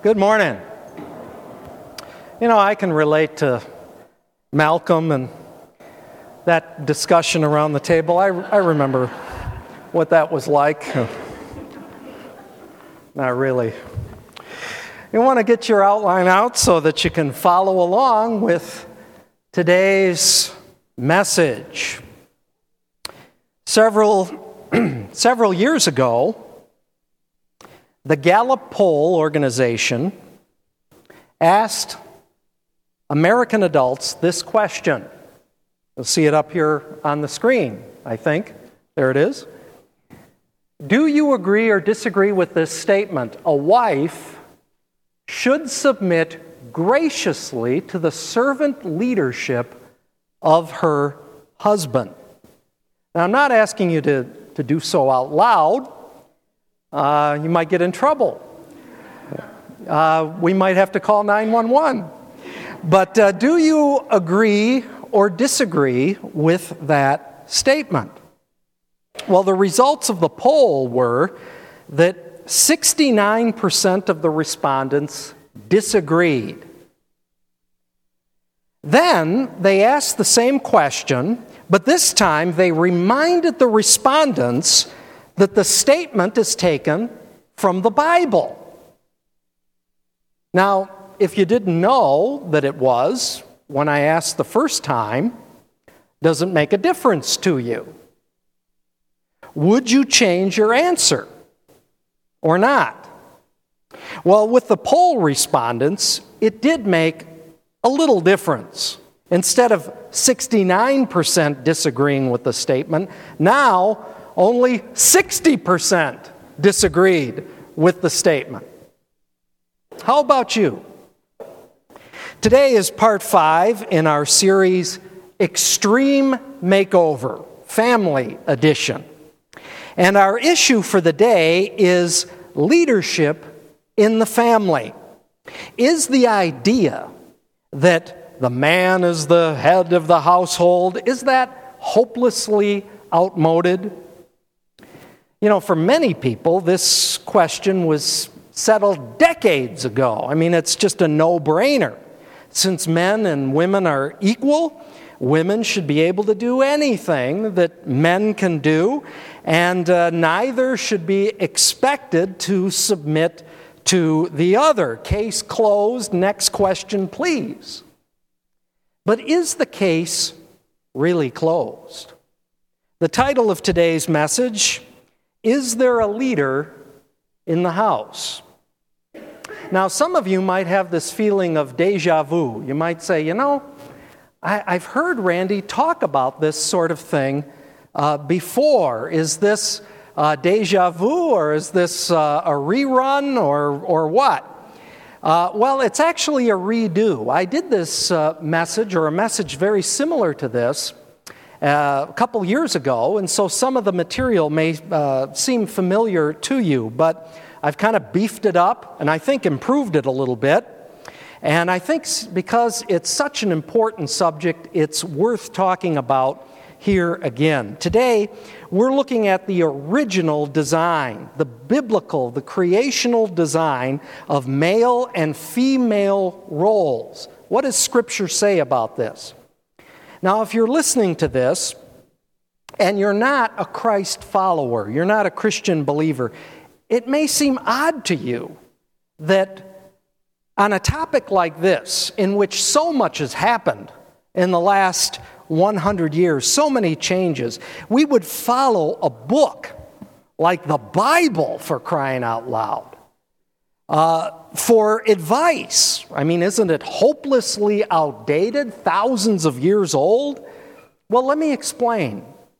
Good morning. You know, I can relate to Malcolm and that discussion around the table. I remember what that was like. Not really. You want to get your outline out so that you can follow along with today's message. Several years ago, the Gallup Poll organization asked American adults this question. You'll see it up here on the screen, I think. There it is. Do you agree or disagree with this statement? A wife should submit graciously to the servant leadership of her husband. Now, I'm not asking you to do so out loud. You might get in trouble. We might have to call 911. But do you agree or disagree with that statement? Well, the results of the poll were that 69% of the respondents disagreed. Then they asked the same question, but this time they reminded the respondents that the statement is taken from the Bible. Now, if you didn't know that it was, when I asked the first time, does it make a difference to you? Would you change your answer or not? Well, with the poll respondents, it did make a little difference. Instead of 69% disagreeing with the statement, now only 60% disagreed with the statement. How about you? Today is part 5 in our series, Extreme Makeover, Family Edition. And our issue for the day is leadership in the family. Is the idea that the man is the head of the household, is that hopelessly outmoded? You know, for many people, this question was settled decades ago. I mean, it's just a no-brainer. Since men and women are equal, women should be able to do anything that men can do, and neither should be expected to submit to the other. Case closed. Next question, please. But is the case really closed? The title of today's message, Is There a Leader in the House? Now, some of you might have this feeling of deja vu. You might say, you know, I've heard Randy talk about this sort of thing before. Is this deja vu, or is this a rerun, or what? Well, it's actually a redo. I did this message, or a message very similar to this, a couple years ago, and so some of the material may seem familiar to you, but I've kind of beefed it up, and I think improved it a little bit. And I think because it's such an important subject, it's worth talking about here again. Today, we're looking at the original design, the biblical, the creational design of male and female roles. What does Scripture say about this? Now, if you're listening to this, and you're not a Christ follower, you're not a Christian believer, it may seem odd to you that on a topic like this, in which so much has happened in the last 100 years, so many changes, we would follow a book like the Bible, for crying out loud, for advice. I mean, isn't it hopelessly outdated, thousands of years old? Well, let me explain.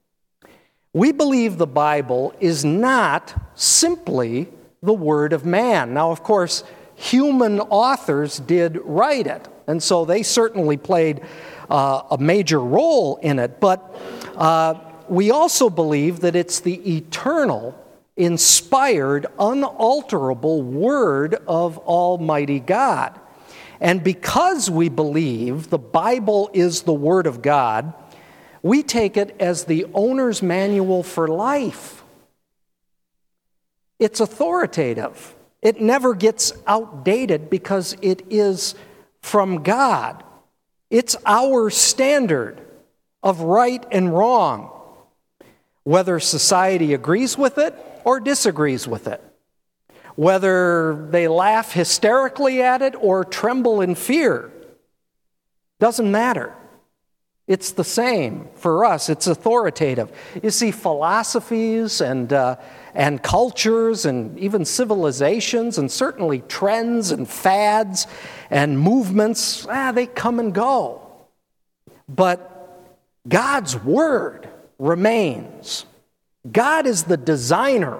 We believe the Bible is not simply the word of man. Now, of course, human authors did write it, and so they certainly played a major role in it. But we also believe that it's the eternal, inspired, unalterable Word of Almighty God. And because we believe the Bible is the Word of God, we take it as the owner's manual for life. It's authoritative. It never gets outdated because it is from God. It's our standard of right and wrong, whether society agrees with it or disagrees with it, whether they laugh hysterically at it or tremble in fear. Doesn't matter. It's the same for us. It's authoritative. You see, philosophies and cultures and even civilizations and certainly trends and fads and movements, they come and go. But God's Word remains. God is the designer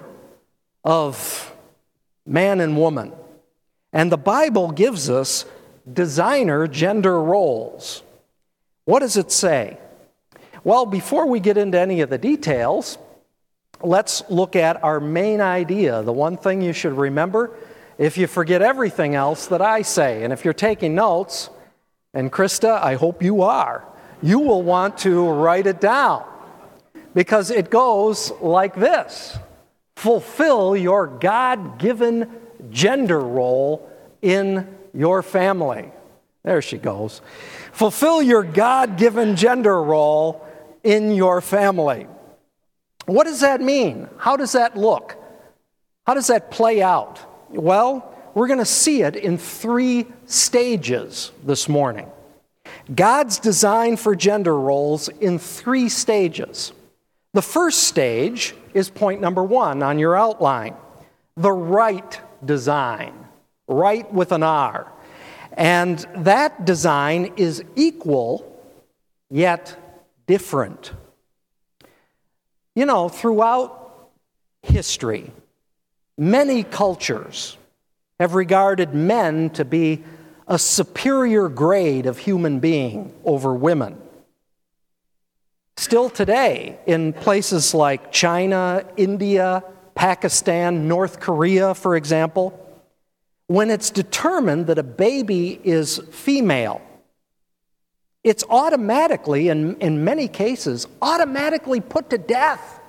of man and woman. And the Bible gives us designer gender roles. What does it say? Well, before we get into any of the details, let's look at our main idea, the one thing you should remember if you forget everything else that I say. And if you're taking notes, and Krista, I hope you are, you will want to write it down because it goes like this. Fulfill your God-given gender role in your family. There she goes. Fulfill your God-given gender role in your family. What does that mean? How does that look? How does that play out? Well, we're going to see it in 3 stages this morning. God's design for gender roles in 3 stages. The first stage is point number 1 on your outline, the right design, right with an R. And that design is equal, yet different. You know, throughout history, many cultures have regarded men to be a superior grade of human being over women. Still today, in places like China, India, Pakistan, North Korea, for example, when it's determined that a baby is female, it's automatically, in many cases, automatically put to death,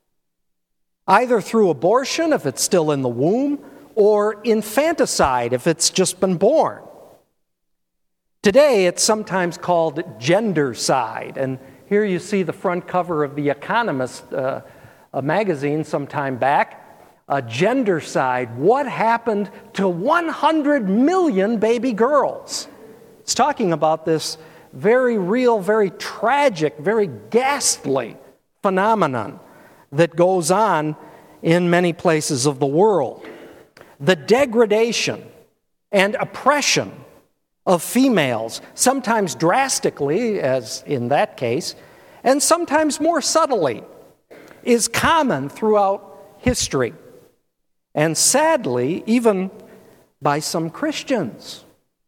either through abortion if it's still in the womb, or infanticide if it's just been born. Today, it's sometimes called gendercide, and here you see the front cover of The Economist, a magazine some time back. Gendercide, what happened to 100 million baby girls? It's talking about this very real, very tragic, very ghastly phenomenon that goes on in many places of the world. The degradation and oppression of females, sometimes drastically, as in that case, and sometimes more subtly, is common throughout history. And sadly, even by some Christians.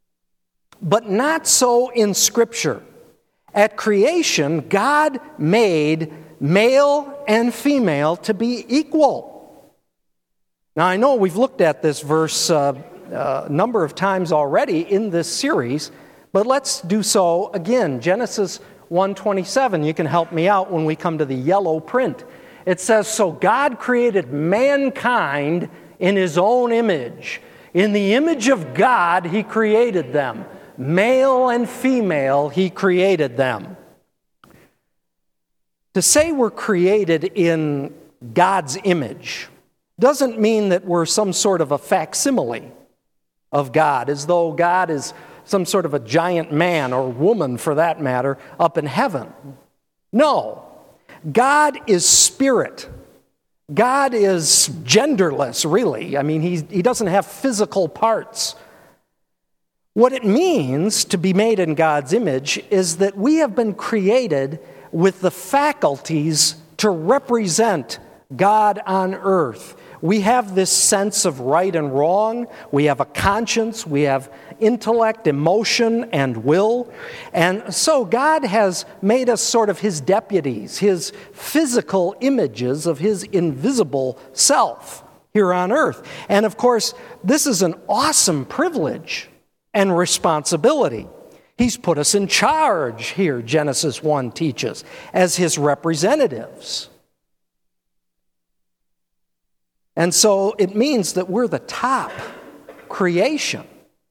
But not so in Scripture. At creation, God made male and female to be equal. Now, I know we've looked at this verse a number of times already in this series, but let's do so again. Genesis 1:27, you can help me out when we come to the yellow print. It says, so God created mankind in His own image. In the image of God, He created them. Male and female, He created them. To say we're created in God's image doesn't mean that we're some sort of a facsimile of God, as though God is some sort of a giant man or woman, for that matter, up in heaven. No. God is spirit. God is genderless, really. I mean, he doesn't have physical parts. What it means to be made in God's image is that we have been created with the faculties to represent God on earth. We have this sense of right and wrong. We have a conscience. We have intellect, emotion, and will. And so God has made us sort of His deputies, His physical images of His invisible self here on earth. And of course, this is an awesome privilege and responsibility. He's put us in charge here, Genesis 1 teaches, as His representatives. And so it means that we're the top creation.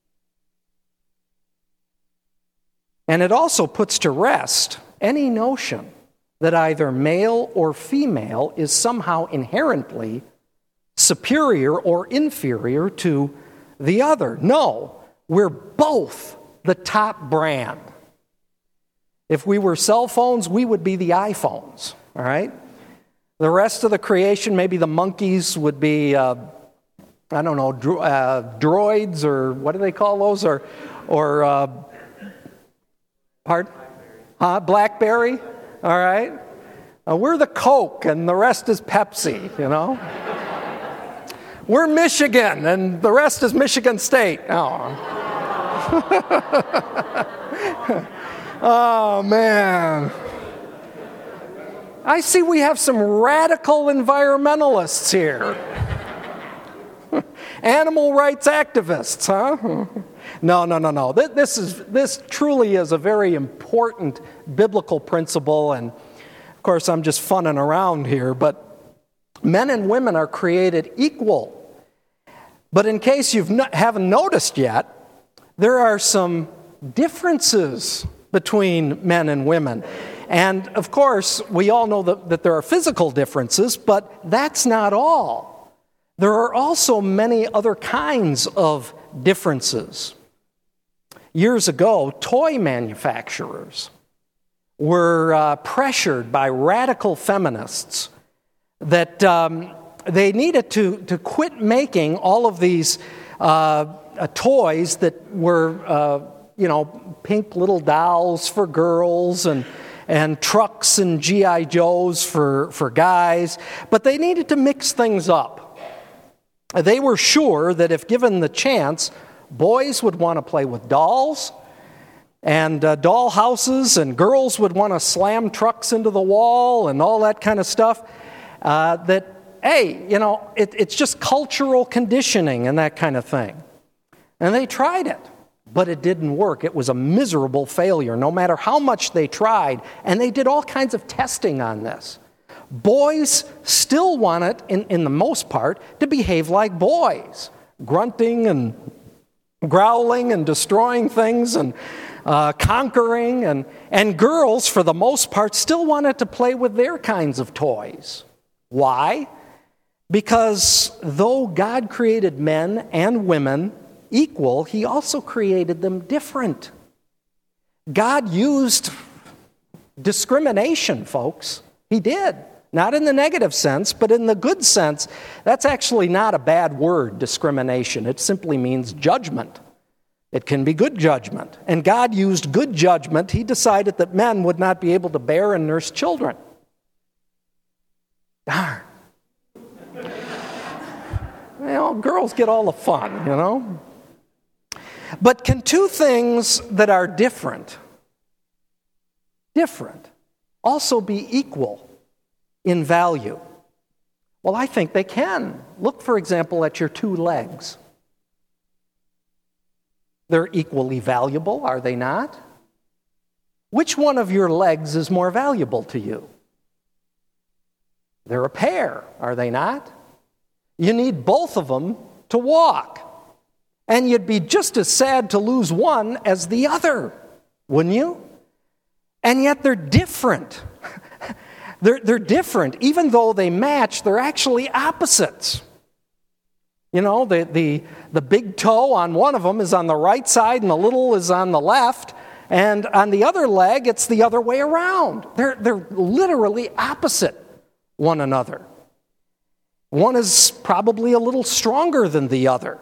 And it also puts to rest any notion that either male or female is somehow inherently superior or inferior to the other. No, we're both the top brand. If we were cell phones, we would be the iPhones, all right? The rest of the creation, maybe the monkeys would be, droids, or what do they call those? Pardon? Blackberry? All right? We're the Coke, and the rest is Pepsi, you know? We're Michigan, and the rest is Michigan State. Oh, oh man. I see we have some radical environmentalists here. Animal rights activists, huh? No. This truly is a very important biblical principle, and of course I'm just funning around here, but men and women are created equal. But in case you haven't noticed yet, there are some differences between men and women. And of course, we all know that there are physical differences, but that's not all. There are also many other kinds of differences. Years ago, toy manufacturers were pressured by radical feminists that they needed to quit making all of these toys that were, pink little dolls for girls and trucks and G.I. Joes for guys, but they needed to mix things up. They were sure that if given the chance, boys would want to play with dolls and doll houses, and girls would want to slam trucks into the wall and all that kind of stuff. It's just cultural conditioning and that kind of thing. And they tried it, but it didn't work. It was a miserable failure, no matter how much they tried. And they did all kinds of testing on this. Boys still want it, in the most part, to behave like boys, grunting and growling and destroying things and conquering. And girls, for the most part, still wanted to play with their kinds of toys. Why? Because though God created men and women equal, He also created them different. God used discrimination, folks. He did. Not in the negative sense, but in the good sense. That's actually not a bad word, discrimination. It simply means judgment. It can be good judgment. And God used good judgment. He decided that men would not be able to bear and nurse children. Darn. Girls get all the fun, But can two things that are different, also be equal in value? Well, I think they can. Look, for example, at your two legs. They're equally valuable, are they not? Which one of your legs is more valuable to you? They're a pair, are they not? You need both of them to walk. And you'd be just as sad to lose one as the other, wouldn't you? And yet they're different. They're different. Even though they match, they're actually opposites. The big toe on one of them is on the right side and the little is on the left. And on the other leg, it's the other way around. They're literally opposite one another. One is probably a little stronger than the other.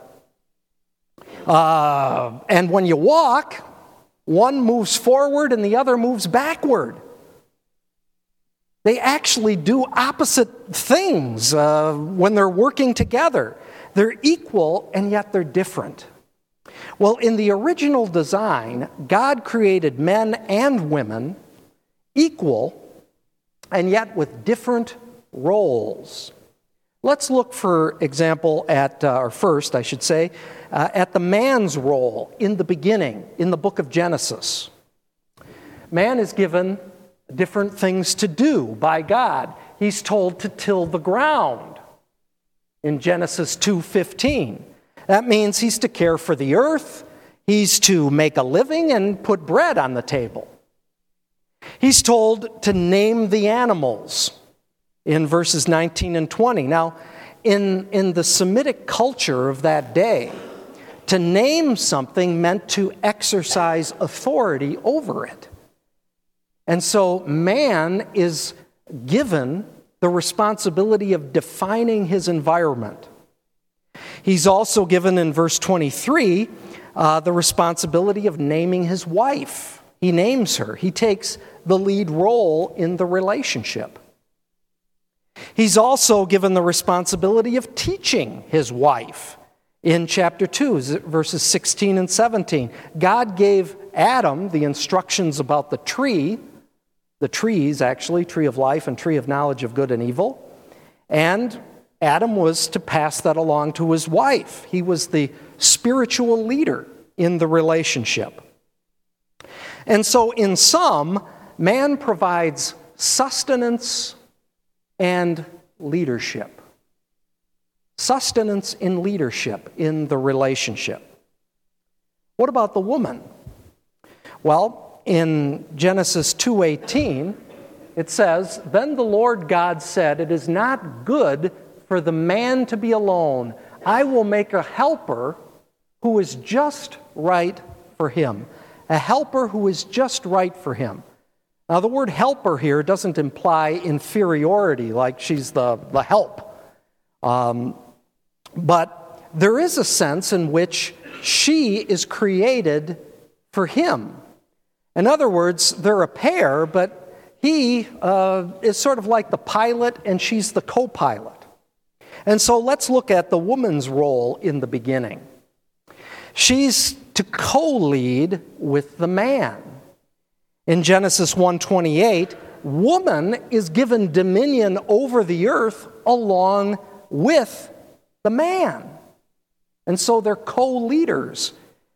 And when you walk, one moves forward and the other moves backward. They actually do opposite things when they're working together. They're equal, and yet they're different. Well, in the original design, God created men and women equal, and yet with different roles. Let's look, for example, at the man's role in the beginning, in the book of Genesis. Man is given different things to do by God. He's told to till the ground. in Genesis 2:15. That means he's to care for the earth, he's to make a living and put bread on the table. He's told to name the animals in verses 19 and 20. Now, in the Semitic culture of that day, to name something meant to exercise authority over it. And so man is given the responsibility of defining his environment. He's also given in verse 23 the responsibility of naming his wife. He names her. He takes the lead role in the relationship. He's also given the responsibility of teaching his wife. In chapter 2, verses 16 and 17, God gave Adam the instructions about the trees actually, tree of life and tree of knowledge of good and evil. And Adam was to pass that along to his wife. He was the spiritual leader in the relationship. And so in sum, man provides sustenance and leadership. Sustenance and leadership in the relationship. What about the woman? Well, in Genesis 2:18, it says, "Then the Lord God said, 'It is not good for the man to be alone. I will make a helper who is just right for him.'" A helper who is just right for him. Now, the word helper here doesn't imply inferiority, like she's the help. But there is a sense in which she is created for him. In other words, they're a pair, but he is sort of like the pilot and she's the co-pilot. And so let's look at the woman's role in the beginning. She's to co-lead with the man. In Genesis 1:28, woman is given dominion over the earth along with the man. And so they're co-leaders.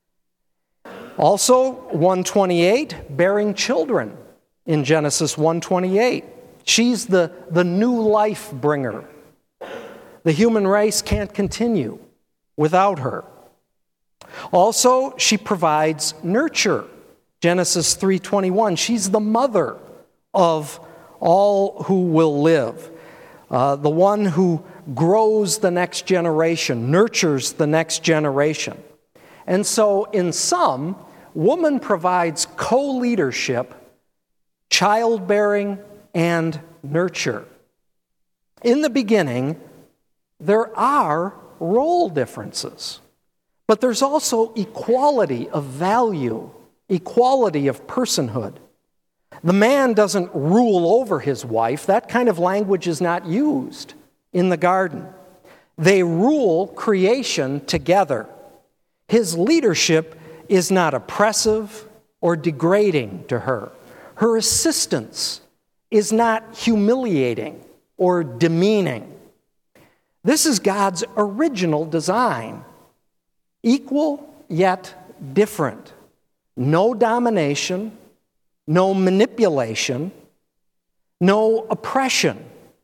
Also, 1:28, bearing children in Genesis 1:28. She's the new life bringer. The human race can't continue without her. Also, she provides nurture. Genesis 3:21, she's the mother of all who will live. The one who grows the next generation, nurtures the next generation. And so, in sum, woman provides co-leadership, childbearing, and nurture. In the beginning, there are role differences, but there's also equality of value, equality of personhood. The man doesn't rule over his wife. That kind of language is not used in the garden. They rule creation together. His leadership is not oppressive or degrading to her. Her assistance is not humiliating or demeaning. This is God's original design. Equal yet different. No domination, no manipulation, no oppression.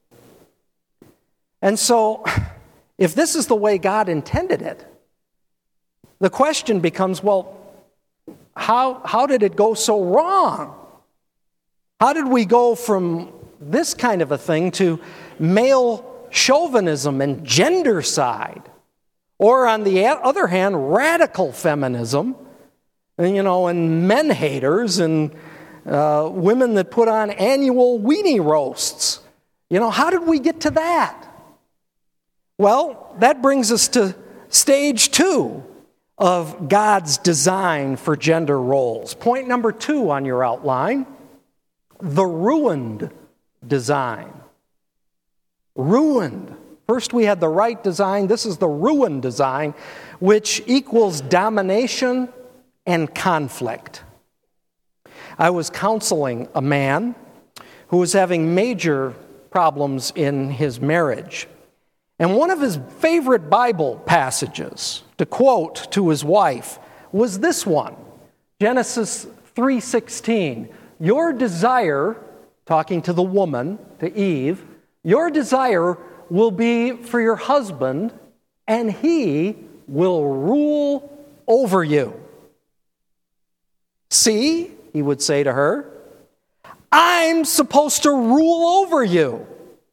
And so, if this is the way God intended it, the question becomes, well, how did it go so wrong? How did we go from this kind of a thing to male chauvinism and gendercide? Or on the other hand, radical feminism, and men haters and women that put on annual weenie roasts. How did we get to that? Well, that brings us to stage 2 of God's design for gender roles. Point number 2 on your outline, the ruined design. Ruined. First we had the right design. This is the ruined design, which equals domination and conflict. I was counseling a man who was having major problems in his marriage. And one of his favorite Bible passages to quote to his wife was this one, Genesis 3:16. Your desire, talking to the woman, to Eve, your desire will be for your husband, and he will rule over you. See, he would say to her, I'm supposed to rule over you.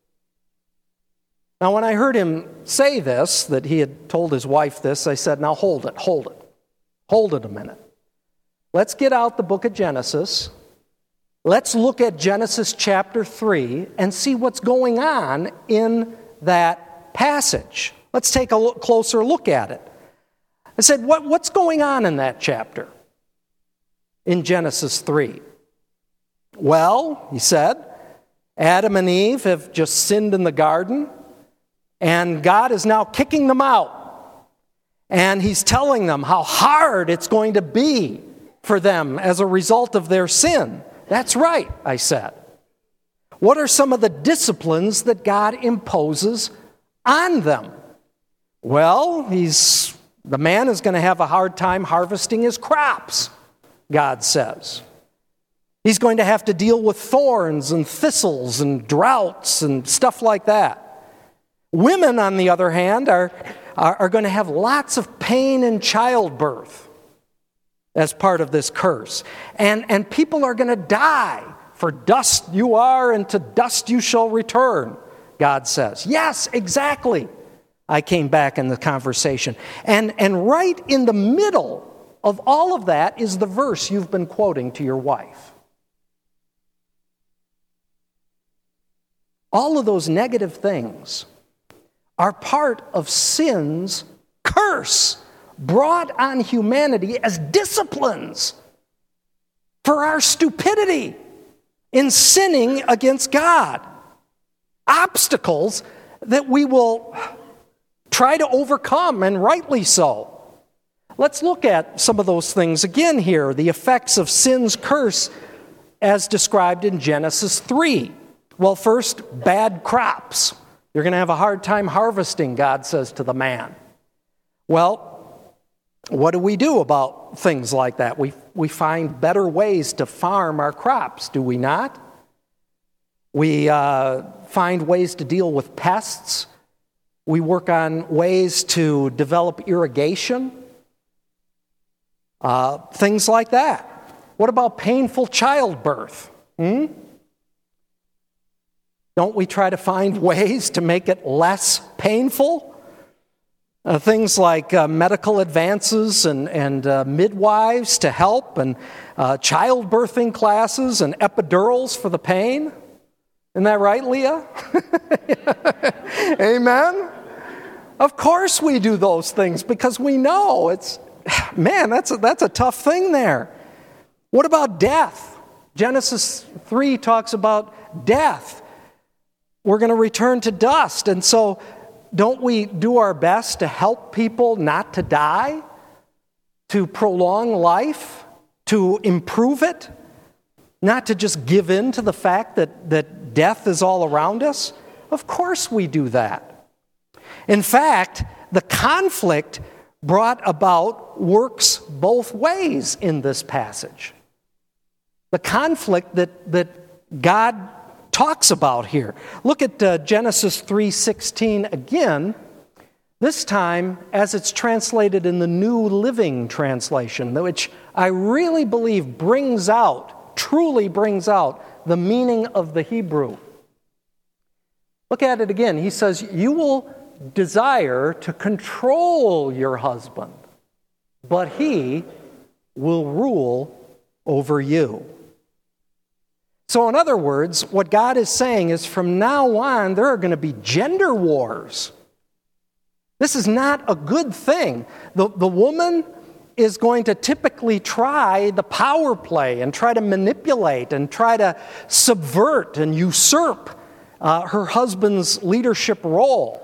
Now, when I heard him say this, that he had told his wife this, I said, now hold it a minute. Let's get out the book of Genesis. Let's look at Genesis chapter 3 and see what's going on in that passage. Let's take a closer look at it. I said, what's going on in that chapter? In Genesis 3. Well, he said, Adam and Eve have just sinned in the garden, and God is now kicking them out. And he's telling them how hard it's going to be for them as a result of their sin. That's right, I said. What are some of the disciplines that God imposes on them? Well, the man is going to have a hard time harvesting his crops, God says. He's going to have to deal with thorns and thistles and droughts and stuff like that. Women, on the other hand, are going to have lots of pain in childbirth as part of this curse. And people are going to die. For dust you are, and to dust you shall return, God says. Yes, exactly. I came back in the conversation. And right in the middle of all of that is the verse you've been quoting to your wife. All of those negative things are part of sin's curse brought on humanity as disciplines for our stupidity in sinning against God. Obstacles that we will try to overcome, and rightly so. Let's look at some of those things again here, the effects of sin's curse as described in Genesis 3. Well, first, bad crops. You're going to have a hard time harvesting, God says to the man. Well, what do we do about things like that? We find better ways to farm our crops, do we not? We find ways to deal with pests. We work on ways to develop irrigation. Things like that. What about painful childbirth? Don't we try to find ways to make it less painful? Things like medical advances and midwives to help, and childbirthing classes and epidurals for the pain. Isn't that right, Leah? Amen? Of course we do those things because we know that's a tough thing there. What about death? Genesis 3 talks about death. We're going to return to dust. And so don't we do our best to help people not to die, to prolong life, to improve it, not to just give in to the fact that death is all around us? Of course we do that. In fact, the conflict brought about works both ways in this passage. The conflict that God talks about here. Look at Genesis 3:16 again, this time as it's translated in the New Living Translation, which I really believe truly brings out the meaning of the Hebrew. Look at it again. He says, you will desire to control your husband, but he will rule over you. So in other words, what God is saying is from now on, there are going to be gender wars. This is not a good thing. The woman is going to typically try the power play and try to manipulate and try to subvert and usurp her husband's leadership role.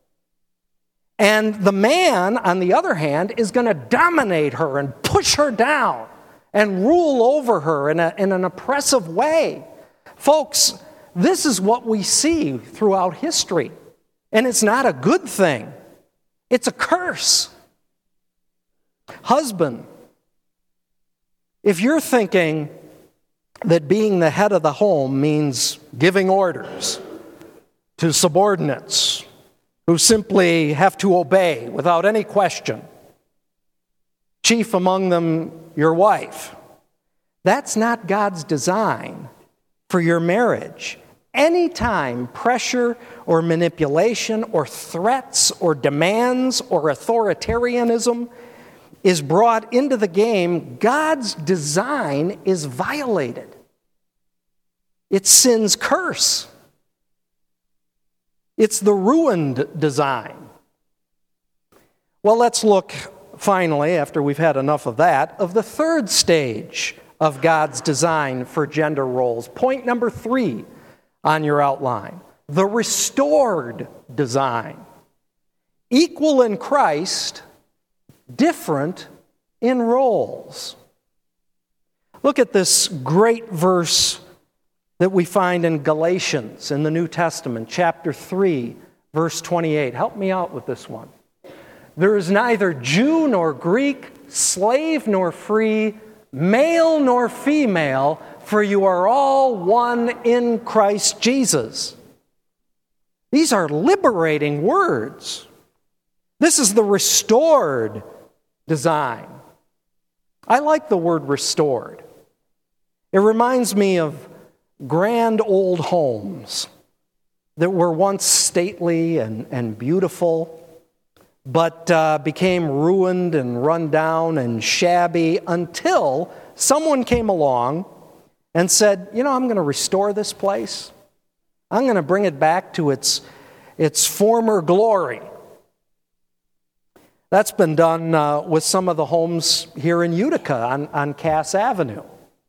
And the man, on the other hand, is going to dominate her and push her down and rule over her in an oppressive way. Folks, this is what we see throughout history. And it's not a good thing. It's a curse. Husband, if you're thinking that being the head of the home means giving orders to subordinates, who simply have to obey without any question. Chief among them, your wife. That's not God's design for your marriage. Anytime pressure or manipulation or threats or demands or authoritarianism is brought into the game, God's design is violated. It's sin's curse. It's the ruined design. Well, let's look finally, after we've had enough of that, of the third stage of God's design for gender roles. Point number 3 on your outline: the restored design. Equal in Christ, different in roles. Look at this great verse that we find in Galatians in the New Testament, chapter 3, verse 28. Help me out with this one. There is neither Jew nor Greek, slave nor free, male nor female, for you are all one in Christ Jesus. These are liberating words. This is the restored design. I like the word restored. It reminds me of grand old homes that were once stately and beautiful, but became ruined and run down and shabby until someone came along and said, I'm going to restore this place. I'm going to bring it back to its former glory. That's been done with some of the homes here in Utica on Cass Avenue.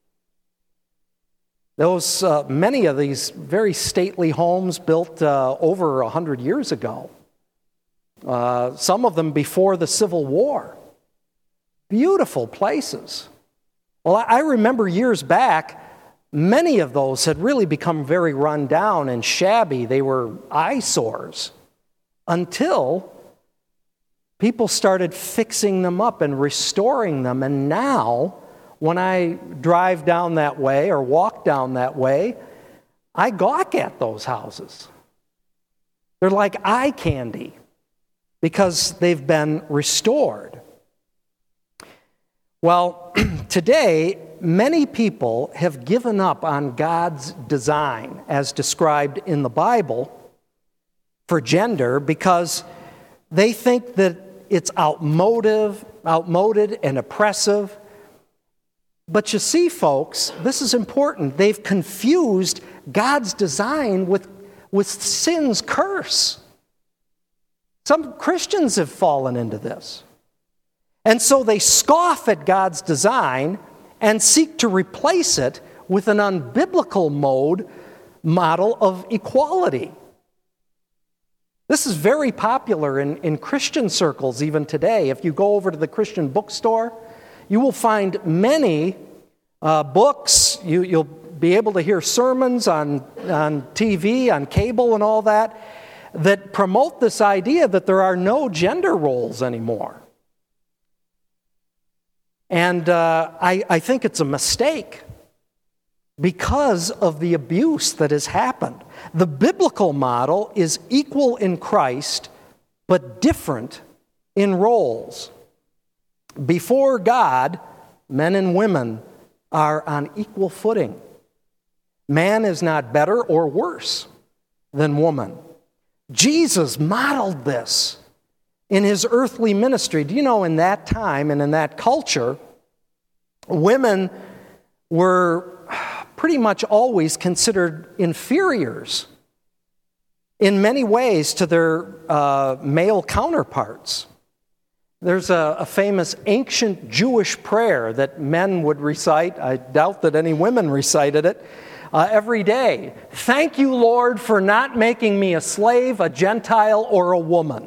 Those many of these very stately homes built over 100 years ago. Some of them before the Civil War. Beautiful places. Well, I remember years back, many of those had really become very run down and shabby. They were eyesores until people started fixing them up and restoring them. And now, when I drive down that way or walk down that way, I gawk at those houses. They're like eye candy because they've been restored. Well, today, many people have given up on God's design as described in the Bible for gender because they think that it's outmoded and oppressive. But you see, folks, this is important. They've confused God's design with sin's curse. Some Christians have fallen into this. And so they scoff at God's design and seek to replace it with an unbiblical model of equality. This is very popular in Christian circles even today. If you go over to the Christian bookstore, you will find many books. You'll be able to hear sermons on TV, on cable and all that promote this idea that there are no gender roles anymore. And I think it's a mistake because of the abuse that has happened. The biblical model is equal in Christ, but different in roles. Before God, men and women are on equal footing. Man is not better or worse than woman. Jesus modeled this in his earthly ministry. Do you know, in that time and in that culture, women were pretty much always considered inferiors in many ways to their male counterparts. There's a famous ancient Jewish prayer that men would recite. I doubt that any women recited it every day. Thank you, Lord, for not making me a slave, a Gentile, or a woman.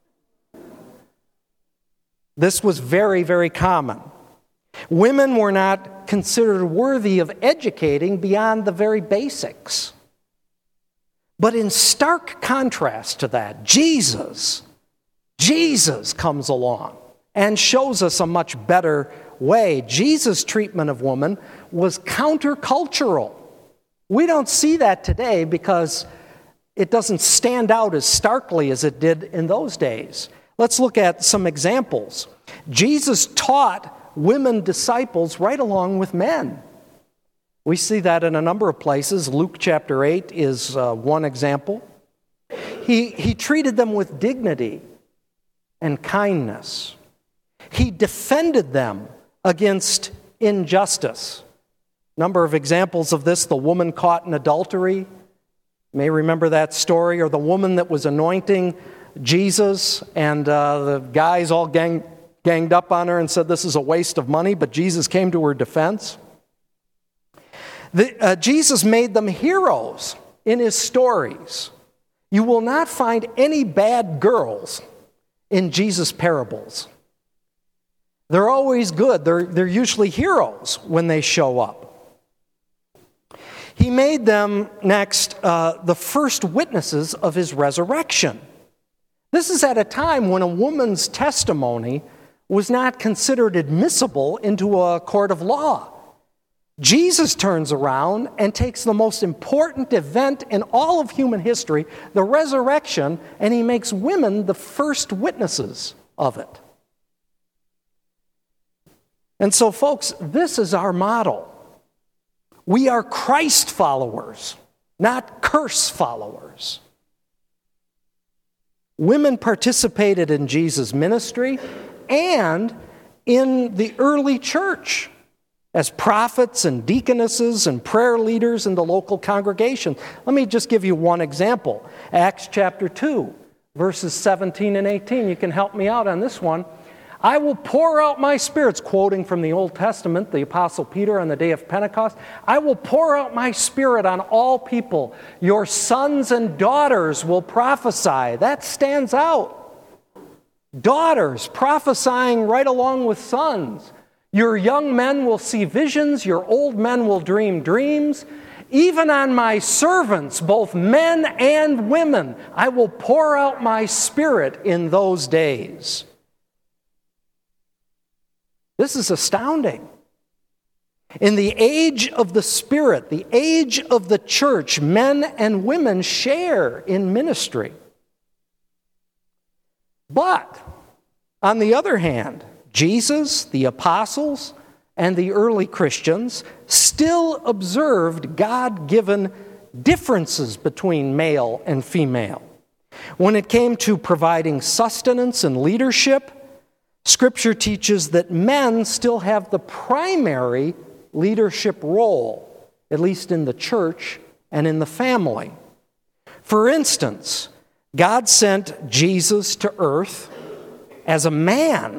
This was very, very common. Women were not considered worthy of educating beyond the very basics. But in stark contrast to that, Jesus comes along and shows us a much better way. Jesus' treatment of women was countercultural. We don't see that today because it doesn't stand out as starkly as it did in those days. Let's look at some examples. Jesus taught women disciples right along with men. We see that in a number of places. Luke chapter 8 is one example. He treated them with dignity and kindness. He defended them against injustice. Number of examples of this: the woman caught in adultery. You may remember that story. Or the woman that was anointing Jesus, and the guys all ganged up on her and said this is a waste of money, but Jesus came to her defense. Jesus made them heroes in his stories. You will not find any bad girls in Jesus' parables. They're always good. They're usually heroes when they show up. He made them, next, the first witnesses of his resurrection. This is at a time when a woman's testimony was not considered admissible into a court of law. Jesus turns around and takes the most important event in all of human history, the resurrection, and he makes women the first witnesses of it. And so, folks, this is our model. We are Christ followers, not curse followers. Women participated in Jesus' ministry and in the early church as prophets and deaconesses and prayer leaders in the local congregation. Let me just give you one example. Acts chapter 2, verses 17 and 18. You can help me out on this one. I will pour out my spirits, quoting from the Old Testament, the Apostle Peter on the day of Pentecost. I will pour out my spirit on all people. Your sons and daughters will prophesy. That stands out. Daughters prophesying right along with sons. Your young men will see visions. Your old men will dream dreams. Even on my servants, both men and women, I will pour out my spirit in those days. This is astounding. In the age of the Spirit, the age of the church, men and women share in ministry. But, on the other hand, Jesus, the apostles, and the early Christians still observed God-given differences between male and female. When it came to providing sustenance and leadership, Scripture teaches that men still have the primary leadership role, at least in the church and in the family. For instance, God sent Jesus to earth as a man,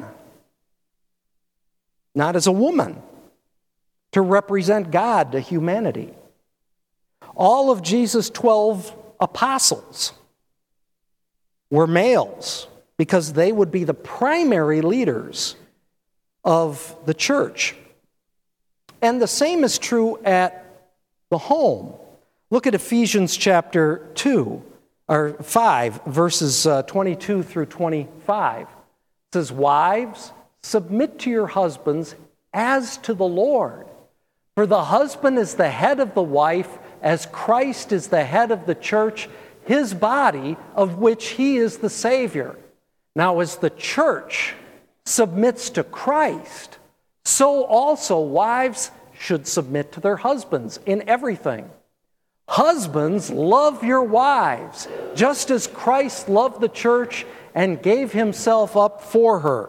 not as a woman, to represent God to humanity. All of Jesus' 12 apostles were males, because they would be the primary leaders of the church. And the same is true at the home. Look at Ephesians chapter 5, verses 22 through 25. It says, "Wives, submit to your husbands as to the Lord. For the husband is the head of the wife, as Christ is the head of the church, his body, of which he is the Savior. Now, as the church submits to Christ, so also wives should submit to their husbands in everything. Husbands, love your wives, just as Christ loved the church and gave himself up for her."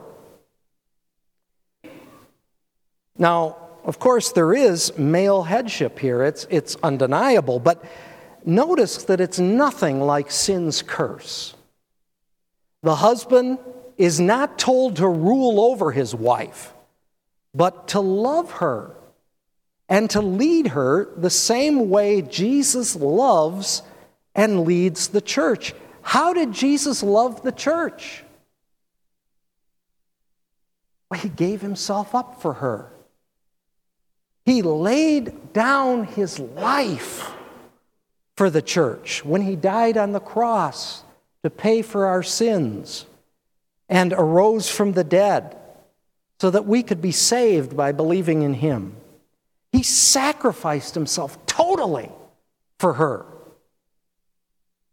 Now, of course, there is male headship here. It's undeniable, but notice that it's nothing like sin's curse. The husband is not told to rule over his wife, but to love her and to lead her the same way Jesus loves and leads the church. How did Jesus love the church? Well, he gave himself up for her. He laid down his life for the church when he died on the cross to pay for our sins and arose from the dead so that we could be saved by believing in him. He sacrificed himself totally for her.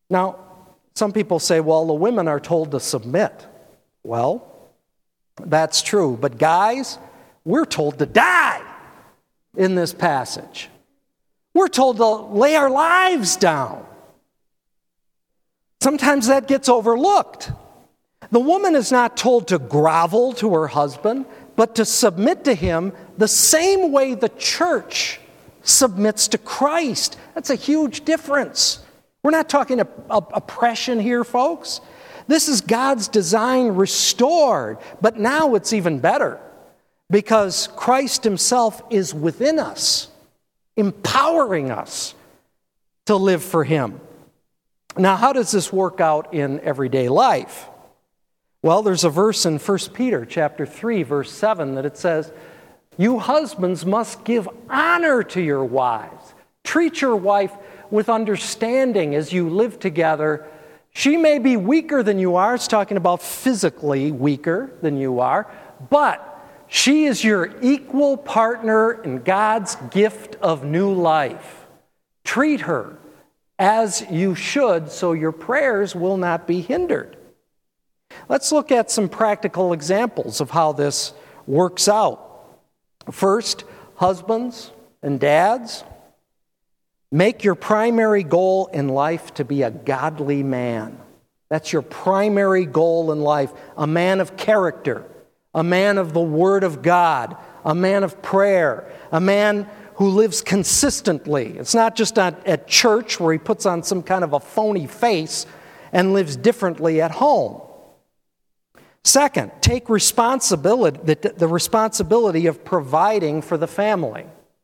Now, some people say, well, the women are told to submit. Well, that's true. But guys, we're told to die in this passage. We're told to lay our lives down. Sometimes that gets overlooked. The woman is not told to grovel to her husband, but to submit to him the same way the church submits to Christ. That's a huge difference. We're not talking oppression here, folks. This is God's design restored, but now it's even better because Christ himself is within us, empowering us to live for him. Now, how does this work out in everyday life? Well, there's a verse in 1 Peter chapter 3, verse 7 that it says, "You husbands must give honor to your wives. Treat your wife with understanding as you live together. She may be weaker than you are." It's talking about physically weaker than you are, but she is your equal partner in God's gift of new life. Treat her as you should, so your prayers will not be hindered. Let's look at some practical examples of how this works out. First, husbands and dads, make your primary goal in life to be a godly man. That's your primary goal in life. A man of character, a man of the Word of God, a man of prayer, a man who lives consistently. It's not just at church where he puts on some kind of a phony face and lives differently at home. Second, take the responsibility of providing for the family.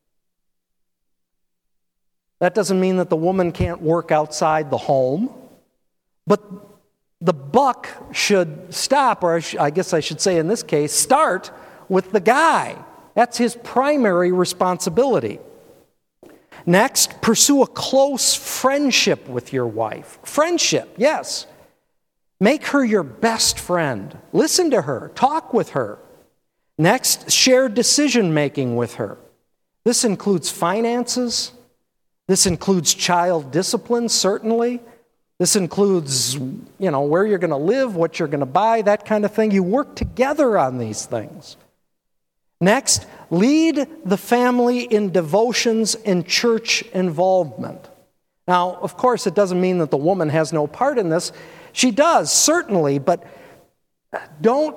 That doesn't mean that the woman can't work outside the home, but the buck should stop, or I guess I should say in this case, start with the guy. That's his primary responsibility. Next, pursue a close friendship with your wife. Friendship, yes. Make her your best friend. Listen to her. Talk with her. Next, share decision-making with her. This includes finances. This includes child discipline, certainly. This includes, where you're going to live, what you're going to buy, that kind of thing. You work together on these things. Next, lead the family in devotions and church involvement. Now, of course, it doesn't mean that the woman has no part in this. She does, certainly, but don't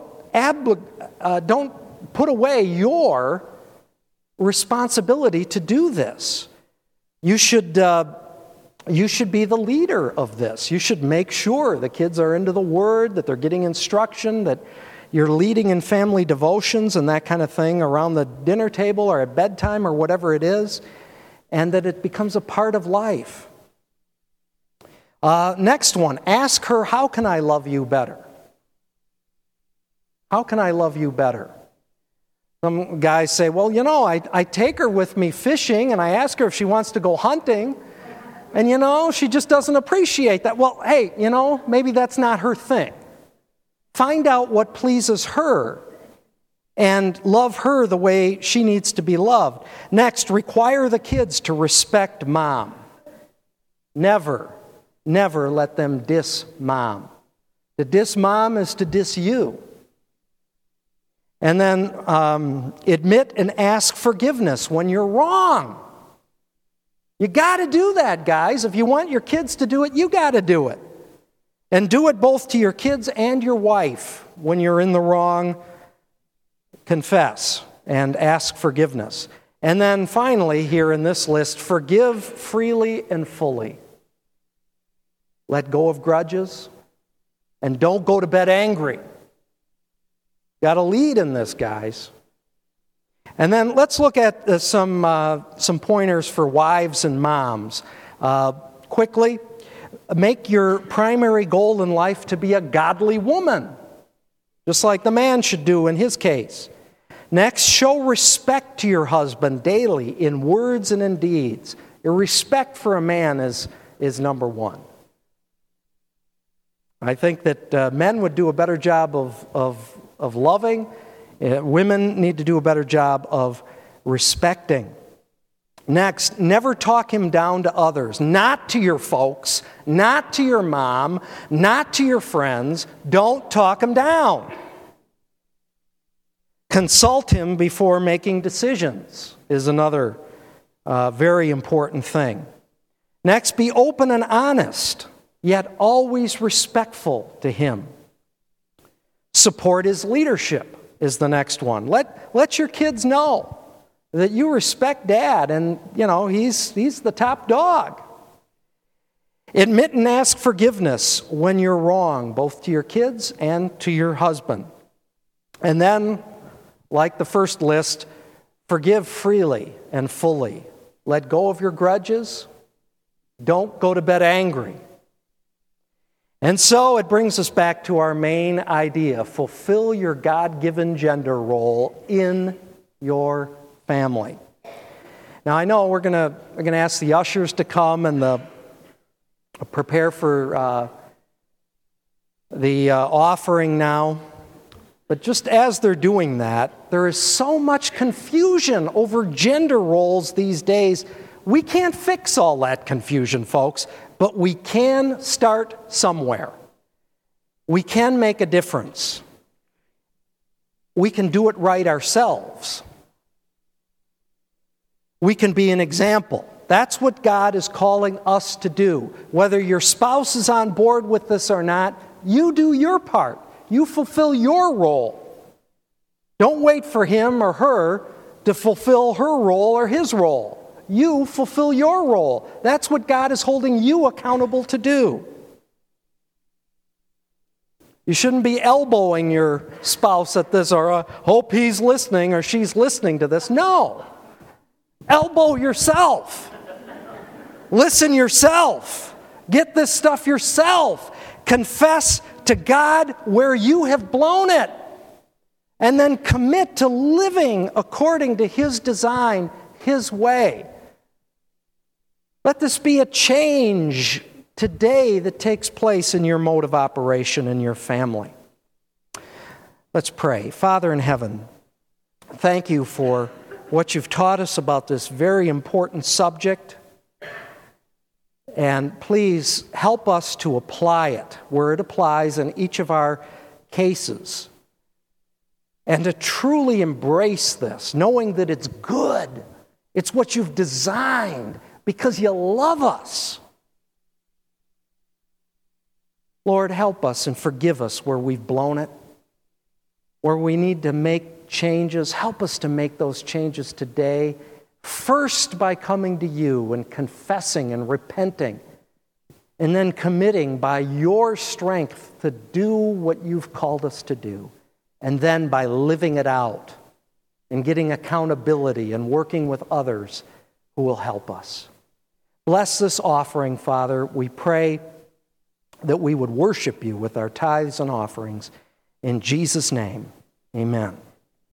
put away your responsibility to do this. You should be the leader of this. You should make sure the kids are into the Word, that they're getting instruction, that you're leading in family devotions and that kind of thing around the dinner table or at bedtime or whatever it is, and that it becomes a part of life. Next one, ask her, how can I love you better? How can I love you better? Some guys say, well, I take her with me fishing and I ask her if she wants to go hunting, and she just doesn't appreciate that. Well, hey, maybe that's not her thing. Find out what pleases her and love her the way she needs to be loved. Next, require the kids to respect mom. Never let them diss mom. To diss mom is to diss you. And then admit and ask forgiveness when you're wrong. You got to do that, guys. If you want your kids to do it, you got to do it. And do it both to your kids and your wife. When you're in the wrong, confess and ask forgiveness. And then finally, here in this list, forgive freely and fully. Let go of grudges, and don't go to bed angry. Got to lead in this, guys. And then let's look at some pointers for wives and moms. Quickly, make your primary goal in life to be a godly woman, just like the man should do in his case. Next, show respect to your husband daily in words and in deeds. Your respect for a man is number one. I think that men would do a better job of loving. Women need to do a better job of respecting. Next, never talk him down to others, not to your folks, not to your mom, not to your friends. Don't talk him down. Consult him before making decisions is another very important thing. Next, be open and honest, yet always respectful to him. Support his leadership is the next one. Let your kids know that you respect Dad, and he's the top dog. Admit and ask forgiveness when you're wrong, both to your kids and to your husband. And then, like the first list, forgive freely and fully. Let go of your grudges. Don't go to bed angry. And so it brings us back to our main idea. Fulfill your God-given gender role in your family. Now I know we're going to ask the ushers to come and prepare for the offering now. But just as they're doing that, there is so much confusion over gender roles these days. We can't fix all that confusion, folks, but we can start somewhere. We can make a difference. We can do it right ourselves. We can be an example. That's what God is calling us to do. Whether your spouse is on board with this or not, you do your part. You fulfill your role. Don't wait for him or her to fulfill her role or his role. You fulfill your role. That's what God is holding you accountable to do. You shouldn't be elbowing your spouse at this or hope he's listening or she's listening to this. No. Elbow yourself. Listen yourself. Get this stuff yourself. Confess to God where you have blown it. And then commit to living according to his design, his way. Let this be a change today that takes place in your mode of operation in your family. Let's pray. Father in heaven, thank you for what you've taught us about this very important subject. And please help us to apply it where it applies in each of our cases. And to truly embrace this, knowing that it's good. It's what you've designed because you love us. Lord, help us and forgive us where we've blown it, where we need to make changes. Help us to make those changes today, first by coming to you and confessing and repenting, and then committing by your strength to do what you've called us to do, and then by living it out and getting accountability and working with others who will help us. Bless this offering, Father. We pray that we would worship you with our tithes and offerings. In Jesus' name, amen.